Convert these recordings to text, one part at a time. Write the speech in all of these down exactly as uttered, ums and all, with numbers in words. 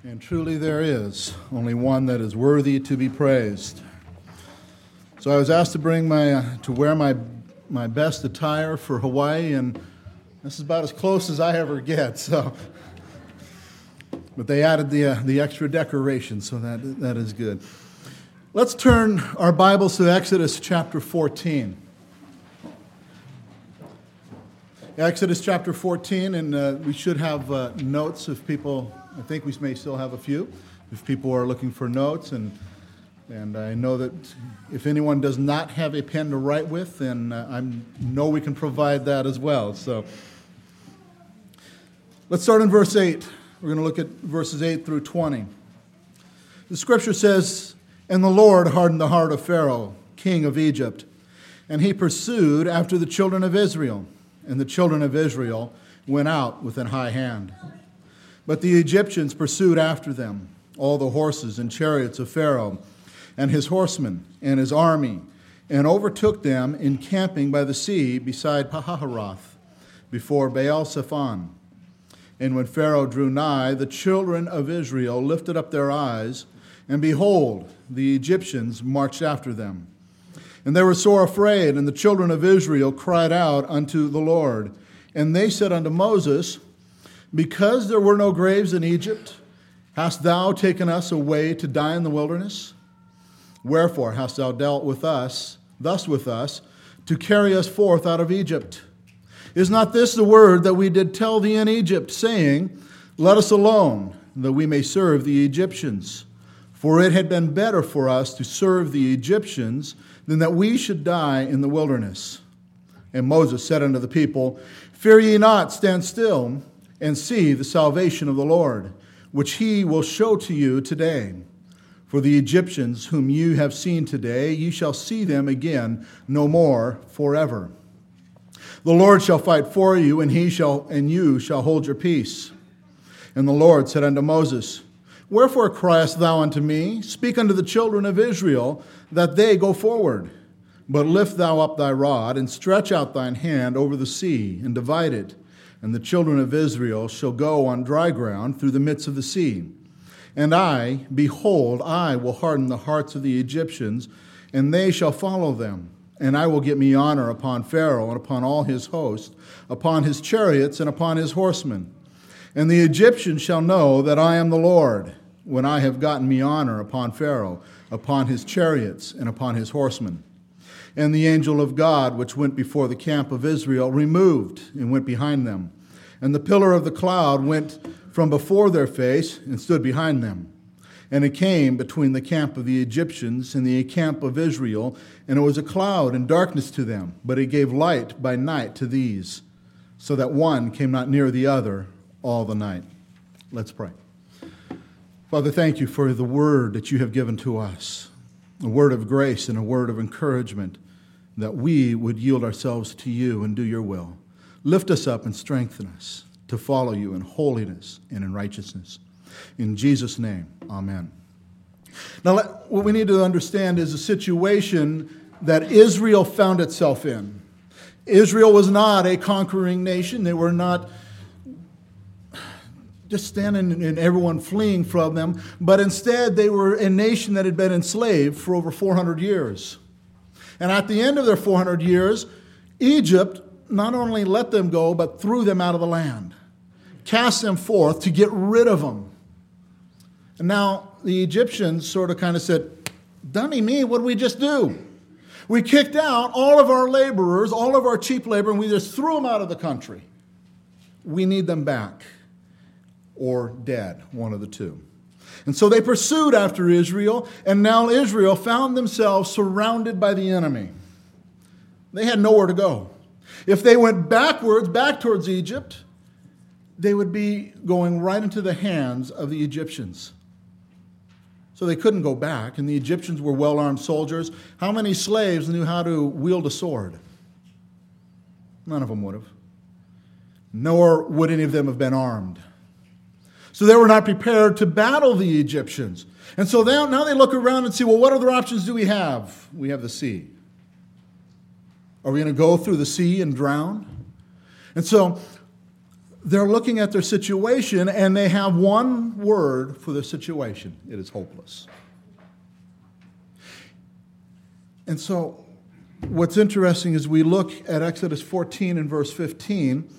And truly there is only one that is worthy to be praised. So I was asked to bring my, uh, to wear my my best attire for Hawaii, and this is about as close as I ever get. So, but they added the uh, the extra decoration, so that that is good. Let's turn our Bibles to Exodus chapter fourteen. Exodus chapter fourteen, and uh, we should have uh, notes if people. I think we may still have a few if people are looking for notes, and and I know that if anyone does not have a pen to write with, then uh, I know we can provide that as well. So let's start in verse eight. We're going to look at verses eight through twenty. The scripture says, "And the Lord hardened the heart of Pharaoh, king of Egypt, and he pursued after the children of Israel, and the children of Israel went out with an high hand. But the Egyptians pursued after them, all the horses and chariots of Pharaoh, and his horsemen, and his army, and overtook them encamping by the sea beside Pahahiroth, before Baal-Zephon. And when Pharaoh drew nigh, the children of Israel lifted up their eyes, and behold, the Egyptians marched after them. And they were sore afraid, and the children of Israel cried out unto the Lord. And they said unto Moses, Because there were no graves in Egypt, hast thou taken us away to die in the wilderness? Wherefore hast thou dealt with us, thus with us, to carry us forth out of Egypt? Is not this the word that we did tell thee in Egypt, saying, Let us alone, that we may serve the Egyptians? For it had been better for us to serve the Egyptians than that we should die in the wilderness. And Moses said unto the people, Fear ye not, stand still, and see the salvation of the Lord, which he will show to you today. For the Egyptians whom you have seen today, ye shall see them again no more forever. The Lord shall fight for you, and he shall and you shall hold your peace. And the Lord said unto Moses, Wherefore criest thou unto me? Speak unto the children of Israel, that they go forward. But lift thou up thy rod, and stretch out thine hand over the sea, and divide it. And the children of Israel shall go on dry ground through the midst of the sea. And I, behold, I will harden the hearts of the Egyptians, and they shall follow them. And I will get me honor upon Pharaoh and upon all his host, upon his chariots and upon his horsemen. And the Egyptians shall know that I am the Lord, when I have gotten me honor upon Pharaoh, upon his chariots and upon his horsemen. And the angel of God, which went before the camp of Israel, removed and went behind them. And the pillar of the cloud went from before their face and stood behind them. And it came between the camp of the Egyptians and the camp of Israel, and it was a cloud and darkness to them, but it gave light by night to these, so that one came not near the other all the night. Let's pray. Father, thank you for the word that you have given to us, a word of grace and a word of encouragement, that we would yield ourselves to you and do your will. Lift us up and strengthen us to follow you in holiness and in righteousness. In Jesus' name, amen. Now, what we need to understand is the situation that Israel found itself in. Israel was not a conquering nation. They were not just standing and everyone fleeing from them, but instead they were a nation that had been enslaved for over four hundred years. And at the end of their four hundred years, Egypt not only let them go, but threw them out of the land, cast them forth to get rid of them. And now the Egyptians sort of kind of said, dummy me, what did we just do? We kicked out all of our laborers, all of our cheap labor, and we just threw them out of the country. We need them back, or dead, one of the two. And so they pursued after Israel, and now Israel found themselves surrounded by the enemy. They had nowhere to go. If they went backwards, back towards Egypt, they would be going right into the hands of the Egyptians. So they couldn't go back, and the Egyptians were well-armed soldiers. How many slaves knew how to wield a sword? None of them would have. Nor would any of them have been armed. So they were not prepared to battle the Egyptians. And so now, now they look around and see, well, what other options do we have? We have the sea. Are we going to go through the sea and drown? And so they're looking at their situation and they have one word for their situation. It is hopeless. And so what's interesting is we look at Exodus fourteen and verse fifteen.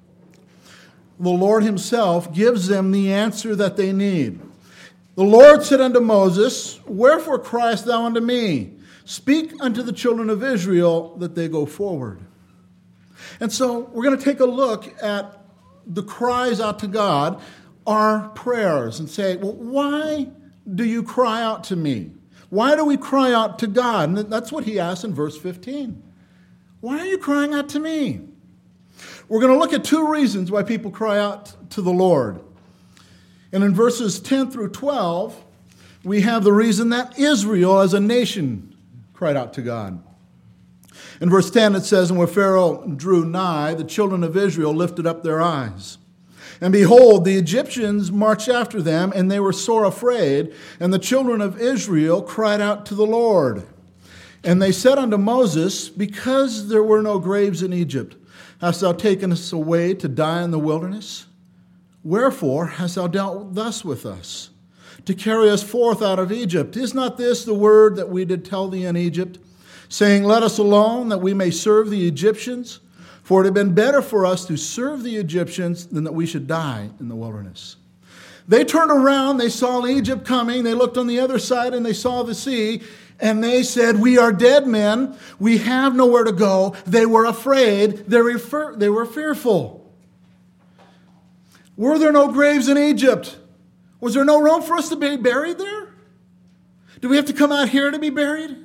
The Lord himself gives them the answer that they need. The Lord said unto Moses, wherefore criest thou unto me? Speak unto the children of Israel that they go forward. And so we're going to take a look at the cries out to God, our prayers, and say, well, why do you cry out to me? Why do we cry out to God? And that's what he asks in verse fifteen. Why are you crying out to me? We're going to look at two reasons why people cry out to the Lord. And in verses ten through twelve, we have the reason that Israel as a nation cried out to God. In verse ten it says, and when Pharaoh drew nigh, the children of Israel lifted up their eyes. And behold, the Egyptians marched after them, and they were sore afraid. And the children of Israel cried out to the Lord. And they said unto Moses, because there were no graves in Egypt, hast thou taken us away to die in the wilderness? Wherefore hast thou dealt thus with us, to carry us forth out of Egypt? Is not this the word that we did tell thee in Egypt, saying, let us alone, that we may serve the Egyptians? For it had been better for us to serve the Egyptians than that we should die in the wilderness. They turned around, they saw Egypt coming, they looked on the other side and they saw the sea, and they said, we are dead men, we have nowhere to go. They were afraid, they were, they were fearful. Were there no graves in Egypt? Was there no room for us to be buried there? Do we have to come out here to be buried?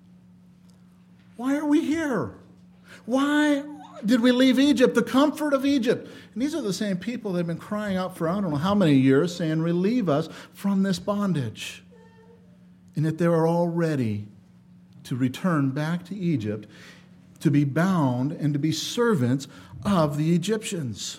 Why are we here? Why did we leave Egypt, the comfort of Egypt? And these are the same people that have been crying out for I don't know how many years, saying, relieve us from this bondage. And that they are all ready to return back to Egypt, to be bound and to be servants of the Egyptians.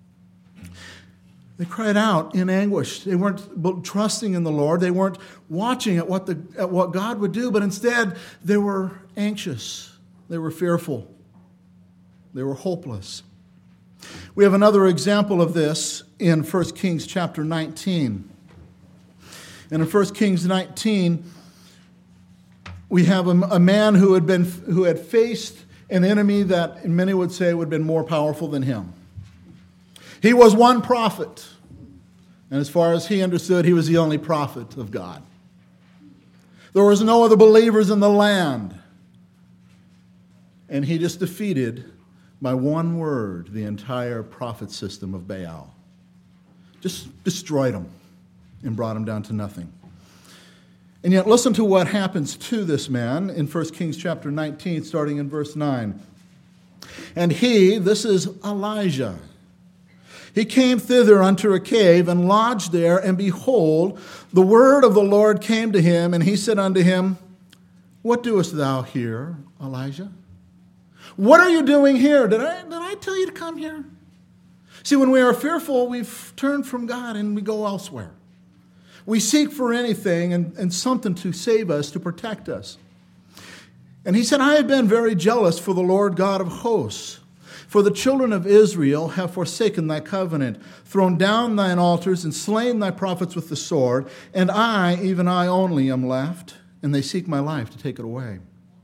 They cried out in anguish. They weren't trusting in the Lord. They weren't watching at what, the, at what God would do, but instead they were anxious. They were fearful. They were hopeless. We have another example of this in First Kings chapter nineteen. And in First Kings nineteen, we have a, a man who had been who had faced an enemy that many would say would have been more powerful than him. He was one prophet, and as far as he understood, he was the only prophet of God. There was no other believers in the land, and he just defeated by one word the entire prophet system of Baal. Just destroyed them and brought him down to nothing. And yet listen to what happens to this man in First Kings chapter nineteen, starting in verse nine. And he, this is Elijah, he came thither unto a cave and lodged there, and behold, the word of the Lord came to him, and he said unto him, what doest thou here, Elijah? What are you doing here? Did I, did I tell you to come here? See, when we are fearful, we've turned from God and we go elsewhere. We seek for anything and, and something to save us, to protect us. And he said, I have been very jealous for the Lord God of hosts. For the children of Israel have forsaken thy covenant, thrown down thine altars, and slain thy prophets with the sword. And I, even I only, am left, and they seek my life to take it away.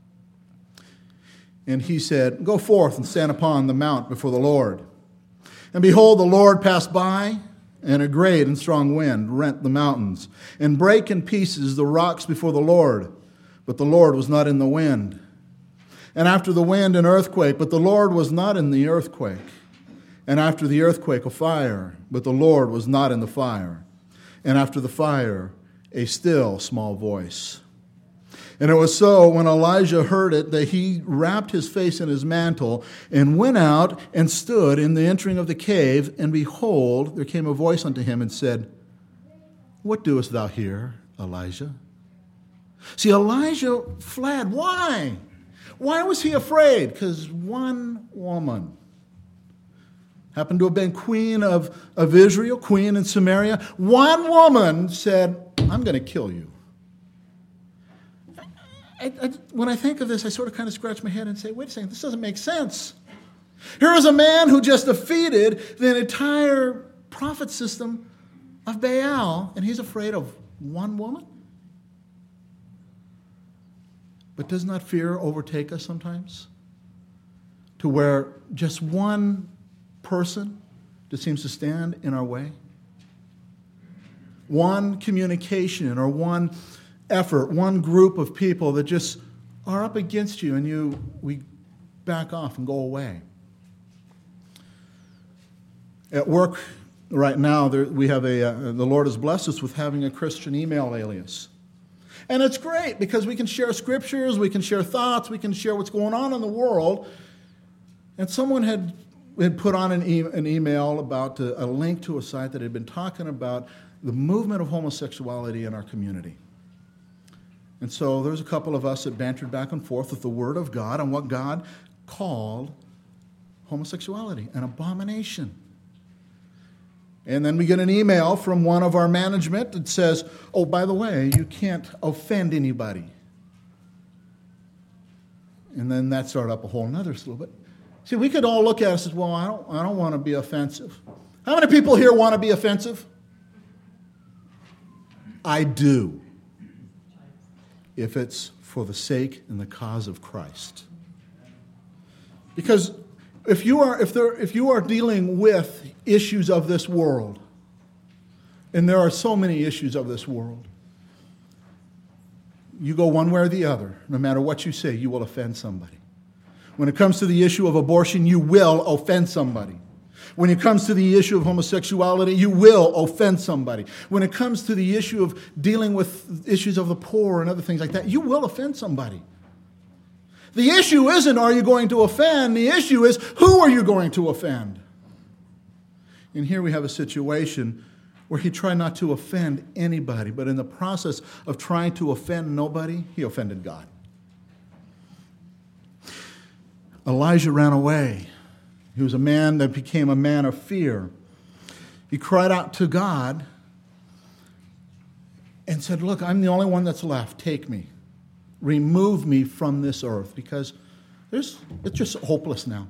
And he said, go forth and stand upon the mount before the Lord. And behold, the Lord passed by, and a great and strong wind rent the mountains, and brake in pieces the rocks before the Lord. But the Lord was not in the wind. And after the wind, an earthquake, but the Lord was not in the earthquake. And after the earthquake, a fire, but the Lord was not in the fire. And after the fire, a still small voice. And it was so, when Elijah heard it, that he wrapped his face in his mantle and went out and stood in the entering of the cave. And behold, there came a voice unto him and said, what doest thou here, Elijah? See, Elijah fled. Why? Why was he afraid? Because one woman happened to have been queen of, of Israel, queen in Samaria. One woman said, I'm going to kill you. I, I, when I think of this, I sort of kind of scratch my head and say, wait a second, this doesn't make sense. Here is a man who just defeated the entire prophet system of Baal, and he's afraid of one woman? But does not fear overtake us sometimes? To where just one person just seems to stand in our way? One communication or one effort, one group of people that just are up against you, and you we back off and go away. At work right now, there, we have a uh, the Lord has blessed us with having a Christian email alias. And it's great because we can share scriptures, we can share thoughts, we can share what's going on in the world. And someone had, had put on an, e- an email about a, a link to a site that had been talking about the movement of homosexuality in our community. And so there's a couple of us that bantered back and forth with the Word of God on what God called homosexuality, an abomination. And then we get an email from one of our management that says, oh, by the way, you can't offend anybody. And then that started up a whole nother slew. But see, we could all look at it and say, well, I don't, I don't want to be offensive. How many people here want to be offensive? I do. If it's for the sake and the cause of Christ. Because if you are if there if you are dealing with issues of this world, and there are so many issues of this world, you go one way or the other. No matter what you say, you will offend somebody. When it comes to the issue of abortion, you will offend somebody. When it comes to the issue of homosexuality, you will offend somebody. When it comes to the issue of dealing with issues of the poor and other things like that, you will offend somebody. The issue isn't, are you going to offend? The issue is, who are you going to offend? And here we have a situation where he tried not to offend anybody, but in the process of trying to offend nobody, he offended God. Elijah ran away. He was a man that became a man of fear. He cried out to God and said, look, I'm the only one that's left. Take me. Remove me from this earth, because there's, it's just hopeless now.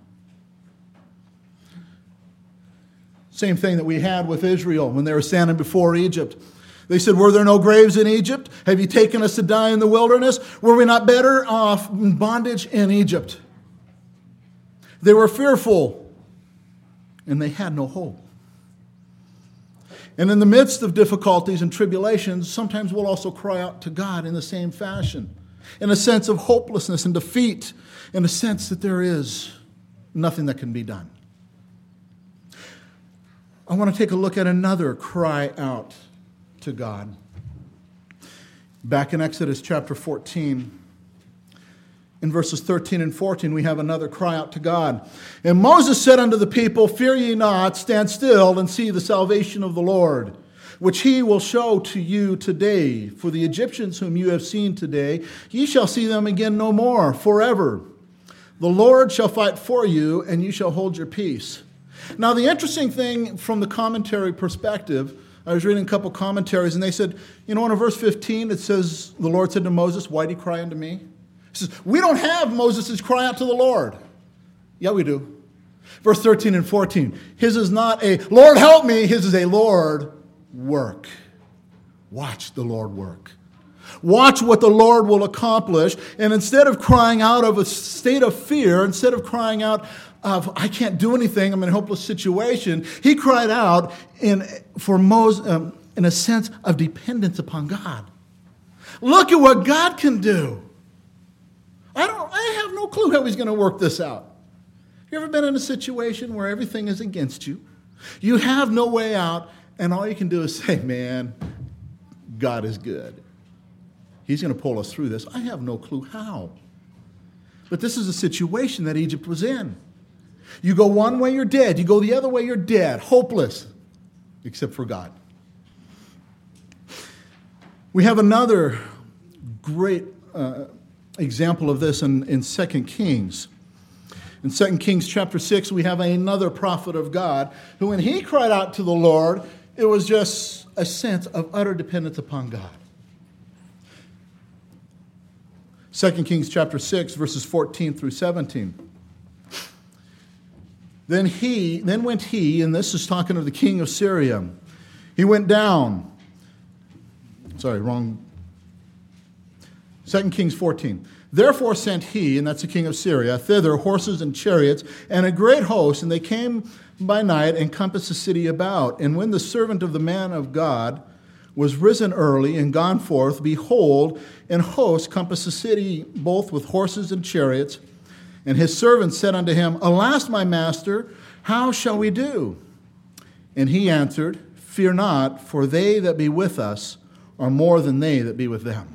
Same thing that we had with Israel when they were standing before Egypt. They said, were there no graves in Egypt? Have you taken us to die in the wilderness? Were we not better off in bondage in Egypt? They were fearful, and they had no hope. And in the midst of difficulties and tribulations, sometimes we'll also cry out to God in the same fashion, in a sense of hopelessness and defeat, in a sense that there is nothing that can be done. I want to take a look at another cry out to God. Back in Exodus chapter fourteen, in verses thirteen and fourteen, we have another cry out to God. And Moses said unto the people, fear ye not, stand still and see the salvation of the Lord, which he will show to you today. For the Egyptians whom you have seen today, ye shall see them again no more, forever. The Lord shall fight for you, and you shall hold your peace. Now, the interesting thing from the commentary perspective, I was reading a couple commentaries, and they said, you know, in verse fifteen, it says, the Lord said to Moses, why do you cry unto me? He says, we don't have Moses' cry out to the Lord. Yeah, we do. Verse thirteen and fourteen, his is not a, Lord help me, his is a, Lord work. Watch the Lord work. Watch what the Lord will accomplish. And instead of crying out of a state of fear, instead of crying out of, I can't do anything, I'm in a hopeless situation, he cried out in, for Moses, um, in a sense of dependence upon God. Look at what God can do. I don't. I have no clue how he's going to work this out. You ever been in a situation where everything is against you? You have no way out, and all you can do is say, man, God is good. He's going to pull us through this. I have no clue how. But this is a situation that Egypt was in. You go one way, you're dead. You go the other way, you're dead. Hopeless, except for God. We have another great uh, example of this in, in Second Kings. In Second Kings chapter six, we have another prophet of God who, when he cried out to the Lord, it was just a sense of utter dependence upon God. Second Kings chapter six, verses fourteen through seventeen. Then he, then went he, and this is talking of the king of Syria. He went down. Sorry, wrong. Second Kings fourteen. Therefore sent he, and that's the king of Syria, thither horses and chariots and a great host, and they came by night and compassed the city about. And when the servant of the man of God was risen early and gone forth, behold, an host compassed the city both with horses and chariots. And his servant said unto him, Alas, my master, how shall we do? And he answered, Fear not, for they that be with us are more than they that be with them.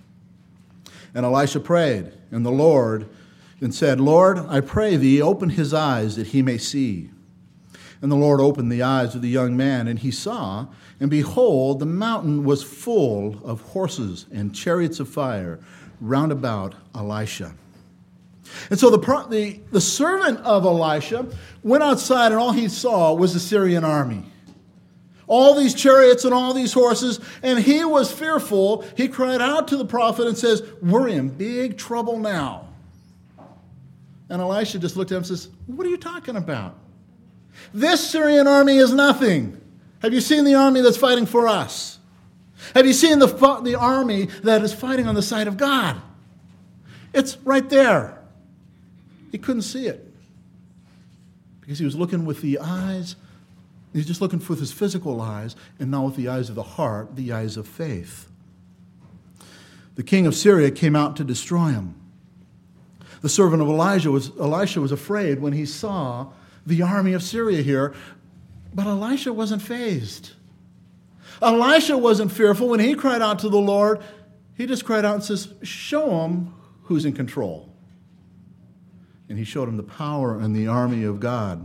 And Elisha prayed, and the Lord and said, Lord, I pray thee, open his eyes that he may see. And the Lord opened the eyes of the young man, and he saw, and behold, the mountain was full of horses and chariots of fire round about Elisha. And so the, the, the servant of Elisha went outside, and all he saw was the Syrian army. All these chariots and all these horses, and he was fearful. He cried out to the prophet and says, We're in big trouble now. And Elisha just looked at him and says, What are you talking about? This Syrian army is nothing. Have you seen the army that's fighting for us? Have you seen the, the army that is fighting on the side of God? It's right there. He couldn't see it because he was looking with the eyes. He was just looking with his physical eyes and not with the eyes of the heart, the eyes of faith. The king of Syria came out to destroy him. The servant of Elijah was, Elisha was afraid when he saw the army of Syria here, but Elisha wasn't fazed. Elisha wasn't fearful. When he cried out to the Lord, he just cried out and says, Show him who's in control. And he showed him the power and the army of God.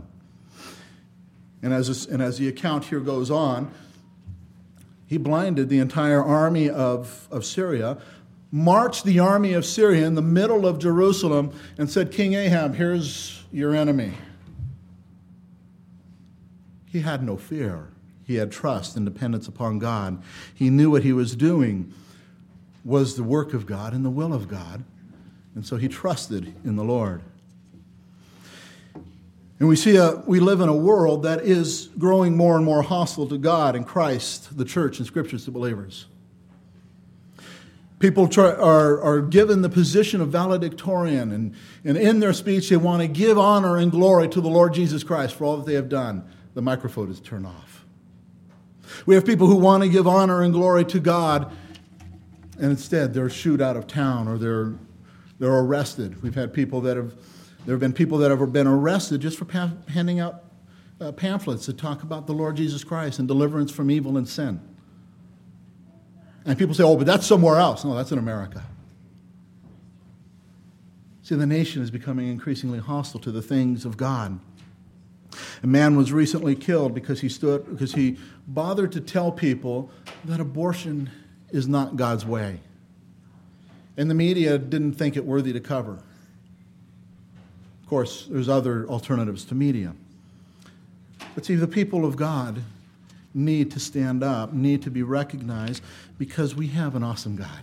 And as, this, and as the account here goes on, he blinded the entire army of, of Syria, marched the army of Syria in the middle of Jerusalem, and said, King Ahab, here's your enemy. He had no fear. He had trust and dependence upon God. He knew what he was doing was the work of God and the will of God, and so he trusted in the Lord. And we see a, we live in a world that is growing more and more hostile to God and Christ, the church, and scriptures to believers. People try, are, are given the position of valedictorian, and, and in their speech they want to give honor and glory to the Lord Jesus Christ for all that they have done. The microphone is turned off. We have people who want to give honor and glory to God, and instead they're shooed out of town or they're, they're arrested. We've had people that have There have been people that have been arrested just for pa- handing out uh, pamphlets that talk about the Lord Jesus Christ and deliverance from evil and sin. And people say, oh, but that's somewhere else. No, that's in America. See, the nation is becoming increasingly hostile to the things of God. A man was recently killed because he stood, because he bothered to tell people that abortion is not God's way. And the media didn't think it worthy to cover. Of course, there's other alternatives to media. But see, the people of God need to stand up, need to be recognized, because we have an awesome God.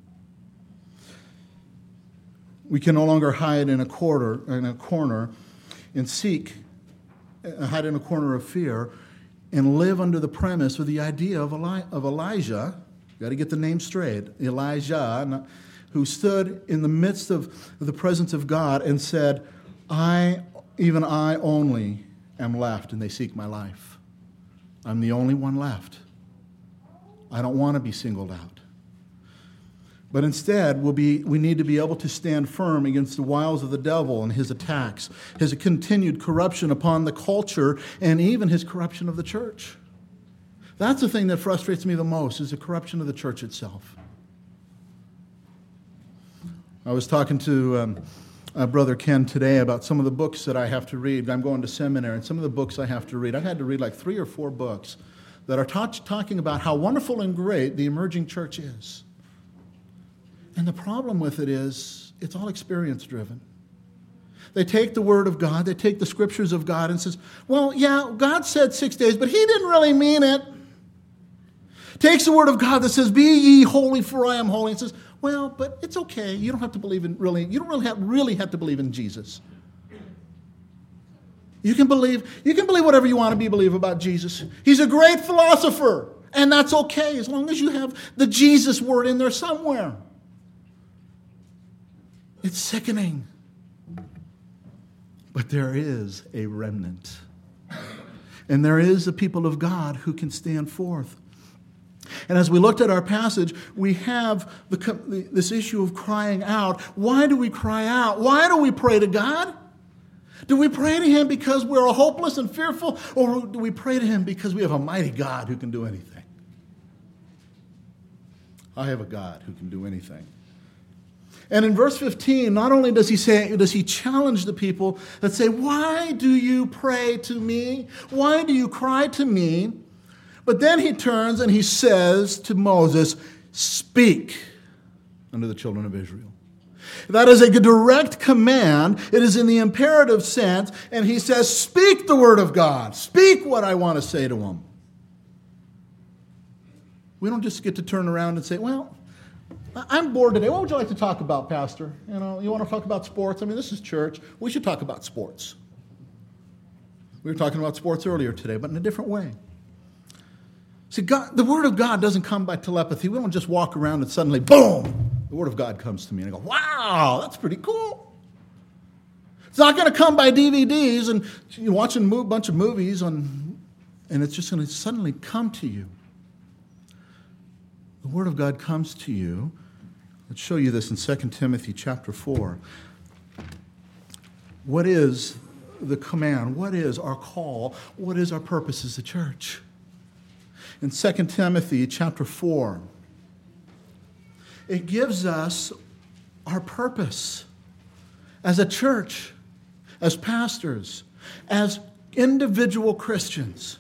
We can no longer hide in a corner, in a corner and seek, uh, hide in a corner of fear and live under the premise or the idea of, Eli- of Elijah. You've got to get the name straight. Elijah, not, who stood in the midst of the presence of God and said, I, even I only am left, and they seek my life. I'm the only one left. I don't want to be singled out. But instead, we'll be, we need to be able to stand firm against the wiles of the devil and his attacks, his continued corruption upon the culture, and even his corruption of the church. That's the thing that frustrates me the most, is the corruption of the church itself. I was talking to um, uh, Brother Ken today about some of the books that I have to read. I'm going to seminary, and some of the books I have to read. I've had to read like three or four books that are ta- talking about how wonderful and great the emerging church is. And the problem with it is, it's all experience-driven. They take the Word of God, they take the Scriptures of God and says, well, yeah, God said six days, but He didn't really mean it. Takes the Word of God that says, be ye holy, for I am holy, and says, well, but it's okay. You don't have to believe in really, you don't really have, really have to believe in Jesus. You can believe, you can believe whatever you want to be believe about Jesus. He's a great philosopher, and that's okay as long as you have the Jesus word in there somewhere. It's sickening. But there is a remnant. And there is a people of God who can stand forth. And as we looked at our passage, we have the, this issue of crying out. Why do we cry out? Why do we pray to God? Do we pray to Him because we're hopeless and fearful? Or do we pray to Him because we have a mighty God who can do anything? I have a God who can do anything. And in verse fifteen, not only does he say, does he challenge the people that say, why do you pray to me? Why do you cry to me? But then he turns and he says to Moses, speak unto the children of Israel. That is a direct command. It is in the imperative sense. And he says, speak the word of God. Speak what I want to say to them. We don't just get to turn around and say, well, I'm bored today. What would you like to talk about, Pastor? You know, you want to talk about sports? I mean, this is church. We should talk about sports. We were talking about sports earlier today, but in a different way. See, God, the Word of God doesn't come by telepathy. We don't just walk around and suddenly, boom, the Word of God comes to me. And I go, wow, that's pretty cool. It's not going to come by D V Ds and you're watching a bunch of movies on, and it's just going to suddenly come to you. The Word of God comes to you. Let's show you this in Second Timothy chapter four. What is the command? What is our call? What is our purpose as a church? In Second Timothy chapter four, it gives us our purpose as a church, as pastors, as individual Christians.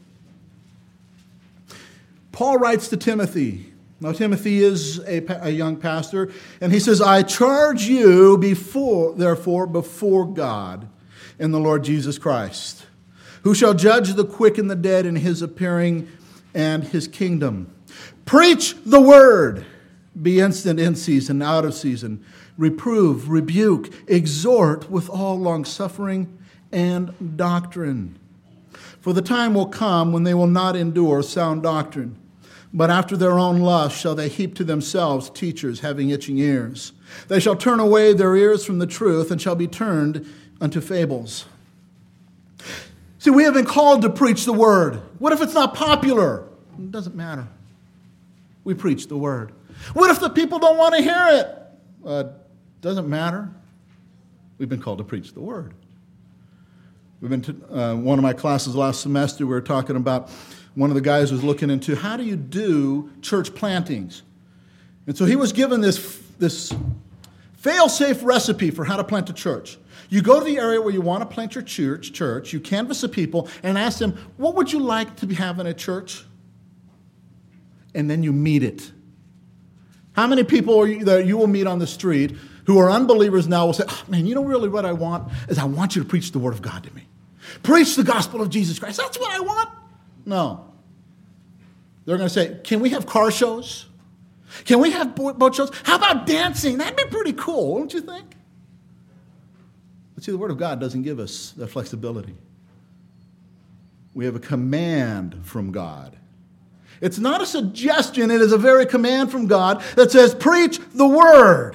Paul writes to Timothy. Now, Timothy is a, a young pastor, and he says, I charge you before, therefore, before God and the Lord Jesus Christ, who shall judge the quick and the dead in his appearing and his kingdom. Preach the word. Be instant in season, out of season. Reprove, rebuke, exhort with all longsuffering and doctrine. For the time will come when they will not endure sound doctrine, but after their own lust shall they heap to themselves teachers having itching ears. They shall turn away their ears from the truth and shall be turned unto fables. See, we have been called to preach the word. What if it's not popular? It doesn't matter. We preach the word. What if the people don't want to hear it? Uh, doesn't matter. We've been called to preach the word. We've been to uh, one of my classes last semester. We were talking about one of the guys was looking into how do you do church plantings. And so he was given this, this fail-safe recipe for how to plant a church. You go to the area where you want to plant your church, church, you canvass the people and ask them, what would you like to have in a church? And then you meet it. How many people are you, that you will meet on the street who are unbelievers now will say, oh, man, you know really what I want is I want you to preach the word of God to me. Preach the gospel of Jesus Christ. That's what I want. No. They're going to say, can we have car shows? Can we have boat shows? How about dancing? That'd be pretty cool, don't you think? But see, the Word of God doesn't give us that flexibility. We have a command from God. It's not a suggestion, it is a very command from God that says, preach the Word.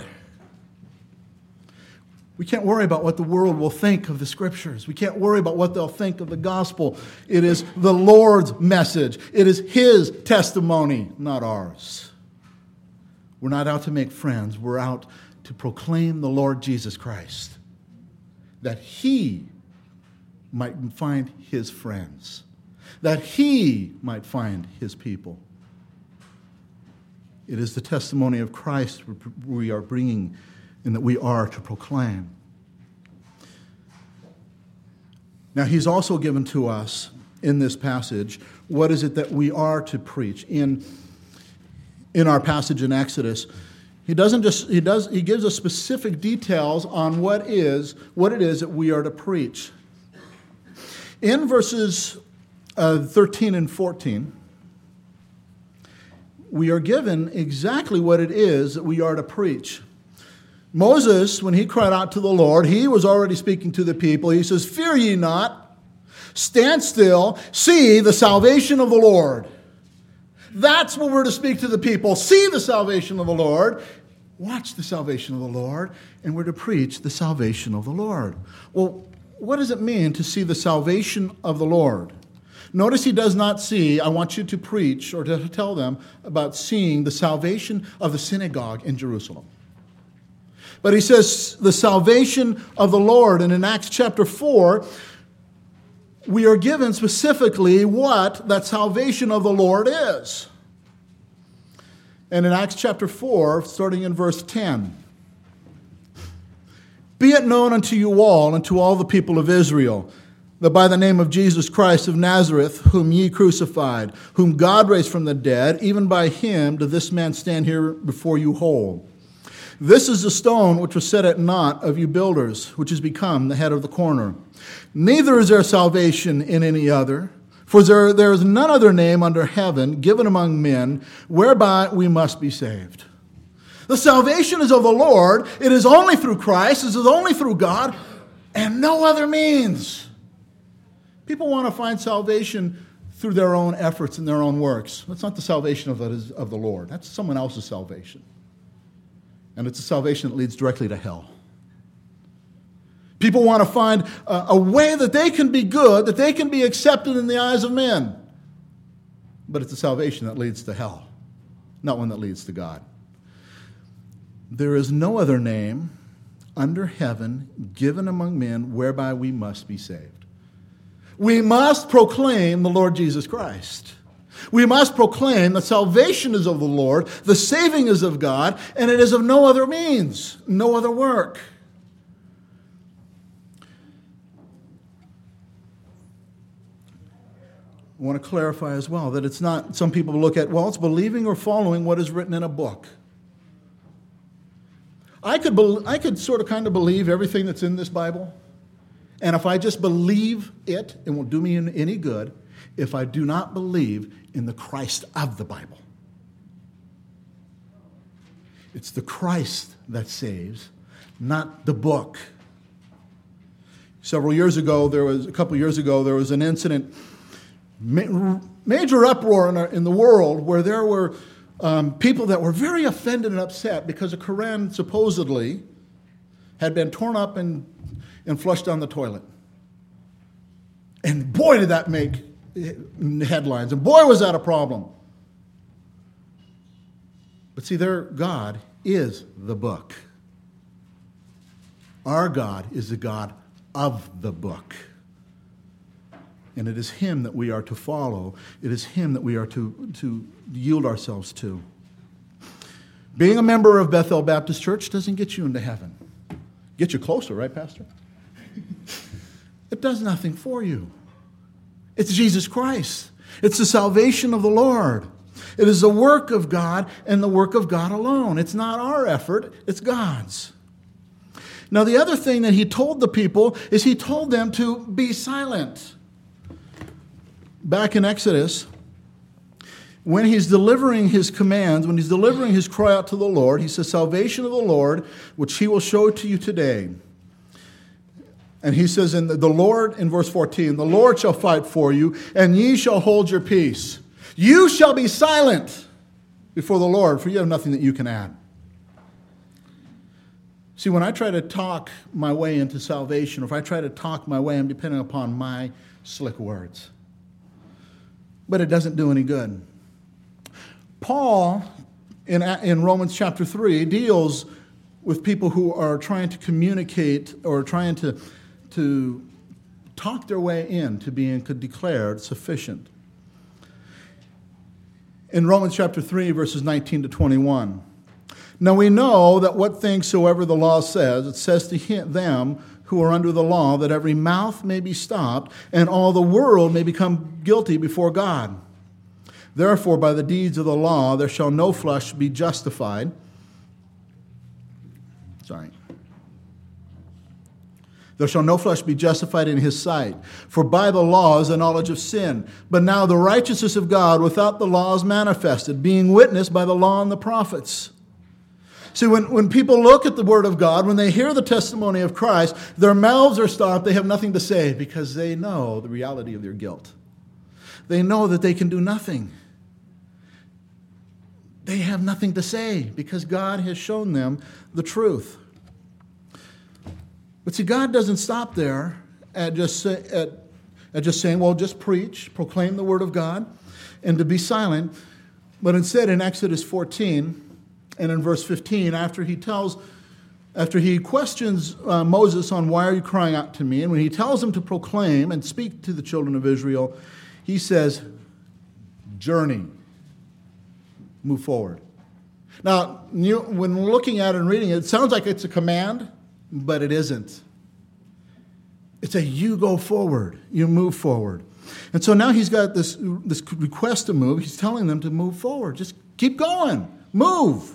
We can't worry about what the world will think of the Scriptures. We can't worry about what they'll think of the gospel. It is the Lord's message. It is His testimony, not ours. We're not out to make friends. We're out to proclaim the Lord Jesus Christ, that He might find His friends, that He might find His people. It is the testimony of Christ we are bringing and that we are to proclaim. Now, he's also given to us in this passage, what is it that we are to preach? In, in our passage in Exodus, he doesn't just he does he gives us specific details on what is what it is that we are to preach. In verses uh, thirteen and fourteen, we are given exactly what it is that we are to preach. Moses, when he cried out to the Lord, he was already speaking to the people. He says, "Fear ye not, stand still, see the salvation of the Lord." That's what we're to speak to the people. See the salvation of the Lord. Watch the salvation of the Lord. And we're to preach the salvation of the Lord. Well, what does it mean to see the salvation of the Lord? Notice he does not see, I want you to preach or to tell them about seeing the salvation of the synagogue in Jerusalem. But he says the salvation of the Lord. And in Acts chapter four, we are given specifically what that salvation of the Lord is. And in Acts chapter four, starting in verse ten, "Be it known unto you all and to all the people of Israel, that by the name of Jesus Christ of Nazareth, whom ye crucified, whom God raised from the dead, even by him doth this man stand here before you whole. This is the stone which was set at naught of you builders, which is become the head of the corner. Neither is there salvation in any other, for there, there is none other name under heaven given among men whereby we must be saved." The salvation is of the Lord. It is only through Christ. It is only through God, and no other means. People want to find salvation through their own efforts and their own works. That's not the salvation of the, of the Lord. That's someone else's salvation. And it's a salvation that leads directly to hell. People want to find a, a way that they can be good, that they can be accepted in the eyes of men. But it's a salvation that leads to hell, not one that leads to God. There is no other name under heaven given among men whereby we must be saved. We must proclaim the Lord Jesus Christ. We must proclaim that salvation is of the Lord, the saving is of God, and it is of no other means, no other work. I want to clarify as well that it's not, some people look at, well, it's believing or following what is written in a book. I could, be, I could sort of kind of believe everything that's in this Bible, and if I just believe it, it won't do me any good if I do not believe in the Christ of the Bible. It's the Christ that saves, not the book. Several years ago, there was, a couple years ago, there was an incident, major uproar in, our, in the world where there were um, people that were very offended and upset because the Quran supposedly had been torn up and, and flushed down the toilet. And boy, did that make headlines. And boy, was that a problem. But see, their God is the book. Our God is the God of the book. And it is him that we are to follow. It is him that we are to, to yield ourselves to. Being a member of Bethel Baptist Church doesn't get you into heaven. Get you closer, right, Pastor? It does nothing for you. It's Jesus Christ. It's the salvation of the Lord. It is the work of God and the work of God alone. It's not our effort, it's God's. Now, the other thing that he told the people is he told them to be silent. Back in Exodus, when he's delivering his commands, when he's delivering his cry out to the Lord, he says, "Salvation of the Lord, which he will show to you today." And he says in the, the Lord, in verse fourteen, "The Lord shall fight for you, and ye shall hold your peace. You shall be silent before the Lord, for you have nothing that you can add." See, when I try to talk my way into salvation, or if I try to talk my way, I'm depending upon my slick words. But it doesn't do any good. Paul, in, in Romans chapter three, deals with people who are trying to communicate or trying to, to talk their way in to being declared sufficient. In Romans chapter three, verses nineteen to twenty-one, "Now we know that what things soever the law says, it says to him, them who are under the law, that every mouth may be stopped, and all the world may become guilty before God. Therefore, by the deeds of the law, there shall no flesh be justified." Sorry. "There shall no flesh be justified in his sight. For by the law is the knowledge of sin. But now the righteousness of God without the law is manifested, being witnessed by the law and the prophets. See, when, when people look at the Word of God, when they hear the testimony of Christ, their mouths are stopped. They have nothing to say because they know the reality of their guilt. They know that they can do nothing. They have nothing to say because God has shown them the truth. But see, God doesn't stop there at just, say, at, at just saying, well, just preach, proclaim the Word of God, and to be silent. But instead, in Exodus fourteen and in verse fifteen, after he tells, after he questions uh, Moses on why are you crying out to me, and when he tells him to proclaim and speak to the children of Israel, he says, journey, move forward. Now, you, when looking at it and reading it, it sounds like it's a command, but it isn't. It's a you go forward, you move forward. And so now he's got this, this request to move. He's telling them to move forward. Just keep going, move.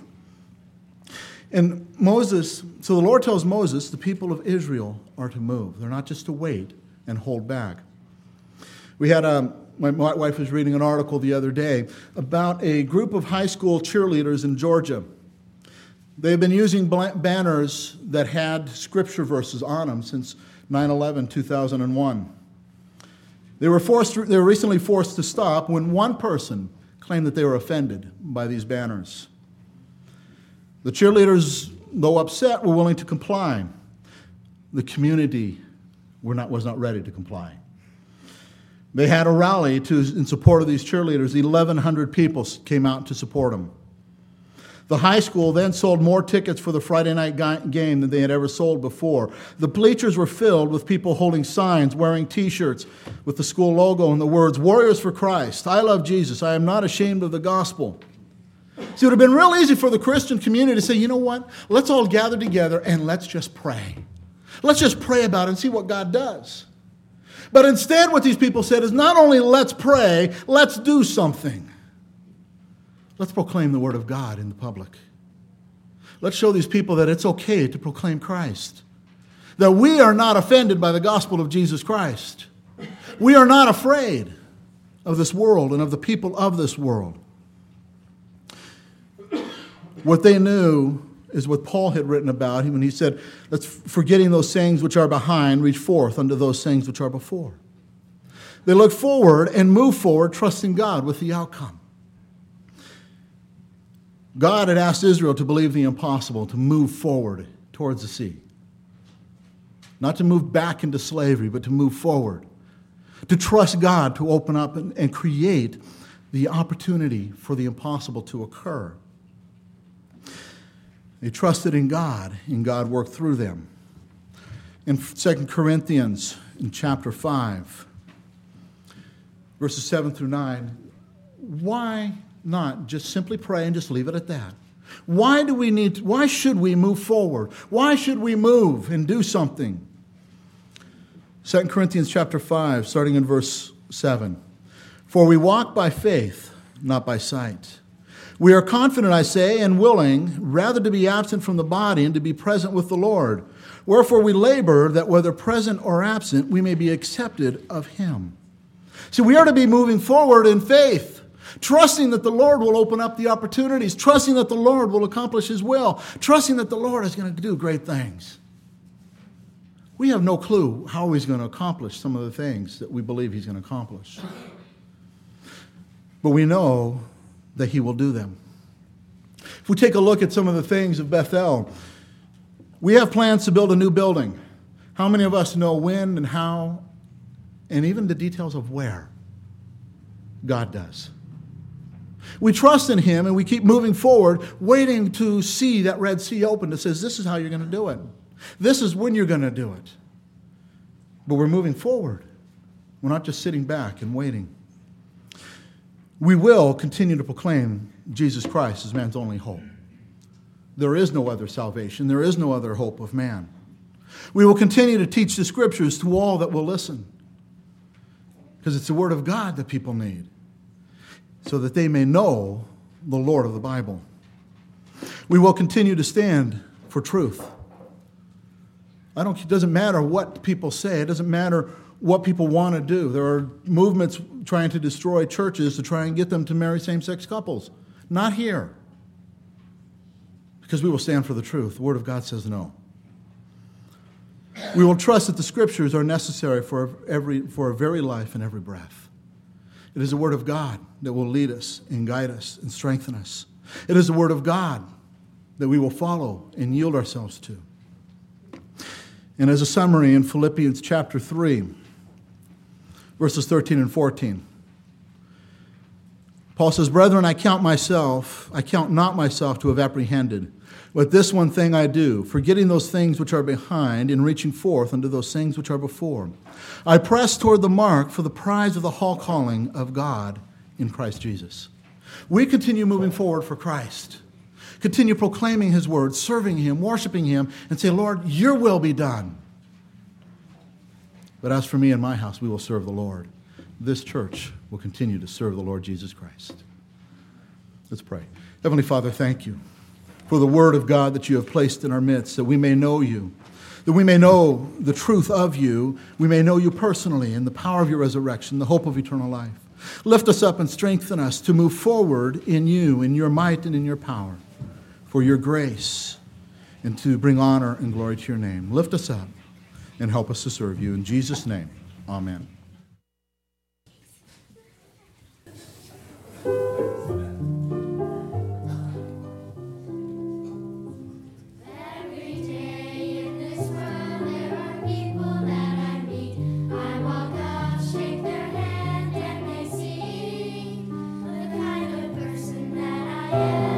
And Moses, so the Lord tells Moses, the people of Israel are to move. They're not just to wait and hold back. We had a, my wife was reading an article the other day about a group of high school cheerleaders in Georgia. They've been using banners that had scripture verses on them since nine eleven, two thousand one. They were forced. They were recently forced to stop when one person claimed that they were offended by these banners. The cheerleaders, though upset, were willing to comply. The community were not, was not ready to comply. They had a rally to, in support of these cheerleaders. eleven hundred people came out to support them. The high school then sold more tickets for the Friday night game than they had ever sold before. The bleachers were filled with people holding signs, wearing T-shirts with the school logo and the words, Warriors for Christ, I love Jesus, I am not ashamed of the gospel. See, it would have been real easy for the Christian community to say, you know what, let's all gather together and let's just pray. Let's just pray about it and see what God does. But instead what these people said is not only let's pray, let's do something. Let's proclaim the Word of God in the public. Let's show these people that it's okay to proclaim Christ. That we are not offended by the gospel of Jesus Christ. We are not afraid of this world and of the people of this world. What they knew is what Paul had written about when he said, let's, forgetting those things which are behind, reach forth unto those things which are before. They look forward and move forward, trusting God with the outcome. God had asked Israel to believe the impossible, to move forward towards the sea. Not to move back into slavery, but to move forward. To trust God to open up and, and create the opportunity for the impossible to occur. They trusted in God, and God worked through them. In Second Corinthians, in chapter five, verses seven through nine, why not just simply pray and just leave it at that? Why do we need to, why should we move forward? Why should we move and do something? Second Corinthians chapter five, starting in verse seven. For we walk by faith, not by sight. We are confident, I say, and willing, rather to be absent from the body and to be present with the Lord. Wherefore we labor that whether present or absent, we may be accepted of him. So we are to be moving forward in faith, trusting that the Lord will open up the opportunities, trusting that the Lord will accomplish his will, trusting that the Lord is going to do great things. We have no clue how he's going to accomplish some of the things that we believe he's going to accomplish. But we know that he will do them. If we take a look at some of the things of Bethel, we have plans to build a new building. How many of us know when and how, and even the details of where? God does. We trust in him and we keep moving forward, waiting to see that Red Sea open that says, this is how you're going to do it. This is when you're going to do it. But we're moving forward. We're not just sitting back and waiting. We will continue to proclaim Jesus Christ as man's only hope. There is no other salvation. There is no other hope of man. We will continue to teach the Scriptures to all that will listen, because it's the Word of God that people need, so that they may know the Lord of the Bible. We will continue to stand for truth. I don't, it doesn't matter what people say. It doesn't matter what people want to do. There are movements trying to destroy churches to try and get them to marry same-sex couples. Not here. because we will stand for the truth. The Word of God says no. We will trust that the Scriptures are necessary for every for our very life and every breath. It is the Word of God that will lead us and guide us and strengthen us. It is the Word of God that we will follow and yield ourselves to. And as a summary, in Philippians chapter three, verses thirteen and fourteen, Paul says, "Brethren, I count myself, I count not myself to have apprehended. But this one thing I do, forgetting those things which are behind and reaching forth unto those things which are before. I press toward the mark for the prize of the high calling of God in Christ Jesus." We continue moving forward for Christ. Continue proclaiming His word, serving Him, worshiping Him, and say, "Lord, your will be done. But as for me and my house, we will serve the Lord." This church will continue to serve the Lord Jesus Christ. Let's pray. Heavenly Father, thank you for the word of God that you have placed in our midst, that we may know you, that we may know the truth of you, we may know you personally and the power of your resurrection, the hope of eternal life. Lift us up and strengthen us to move forward in you, in your might and in your power, for your grace, and to bring honor and glory to your name. Lift us up and help us to serve you. In Jesus' name, amen. Yeah.